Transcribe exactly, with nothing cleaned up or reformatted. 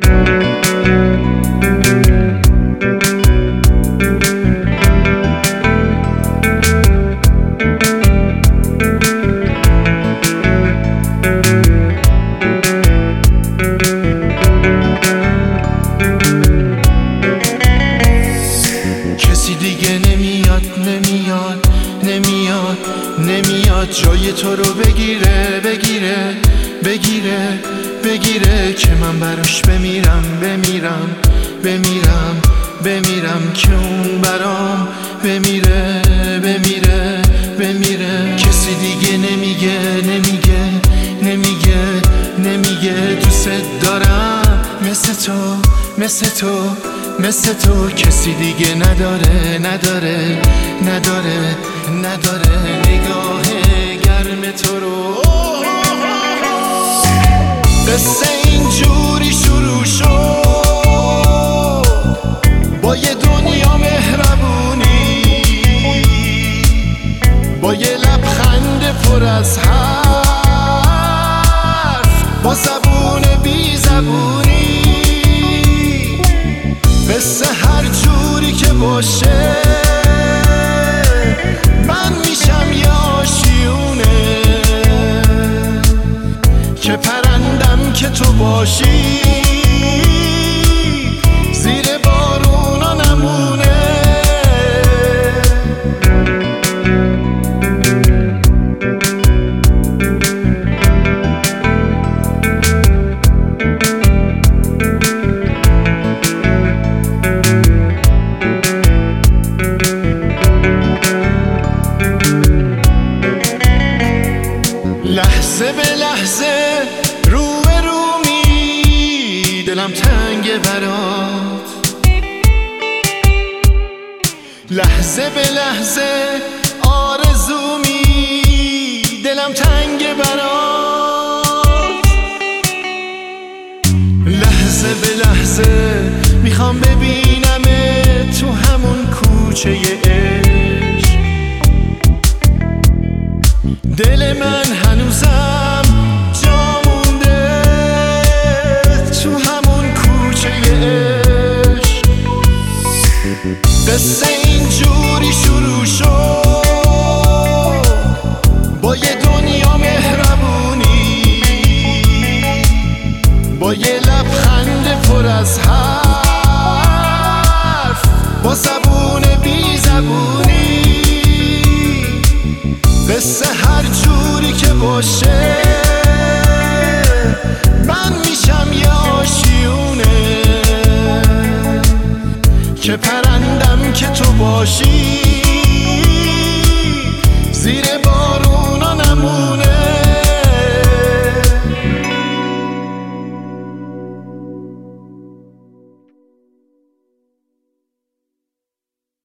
کسی دیگه نمیاد نمیاد نمیاد نمیاد جای تو رو بگیره بگیره بگیره بگیره که من براش بمیرم بمیرم بمیرم بمیرم که اون برام بمیره بمیره بمیره کسی دیگه نمیگه نمیگه نمیگه نمیگه دوست دارم مثل تو مثل تو مثل تو کسی دیگه نداره نداره نداره نداره نگاه گرم تو رو قصه اینجوری شروع شد با یه دنیا مهربونی با یه لبخند پر از حرف با زبون بی زبونی قصه هر جوری که باشه من میشم یه آشیونه که پرندم که تو باشی زیر بارونا نمونه لحظه به لحظه رو به رو می دلم تنگه برات لحظه به لحظه آرزو می دلم تنگه برات لحظه به لحظه میخوام ببینم تو همون کوچه عشق دل من هنوزم جا مونده تو همون کوچه عشق قصه اینجوری شروع شد با یه دنیا مهربونی با یه لبخند پر از حرف با زبون بی زبونی قصه هر جوری که باشه من میشم یه آشیونه که پرندم که تو باشی زیر بارون